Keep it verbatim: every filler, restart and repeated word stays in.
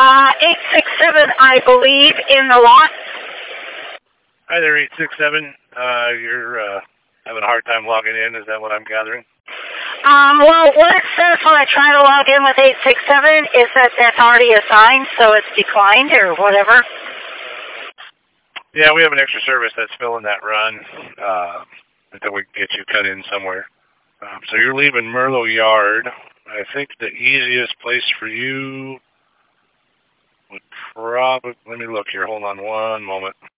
Uh, eight six seven, I believe, in the lot. Hi there, eight six seven. Uh, you're uh, having a hard time logging in. Is that what I'm gathering? Um, well, what it says when I try to log in with eight six seven is that that's already assigned, so it's declined or whatever. Yeah, we have an extra service that's filling that run uh, until we can get you cut in somewhere. Um, so you're leaving Merlot Yard. I think the easiest place for you would probably, let me look here. Hold on one moment.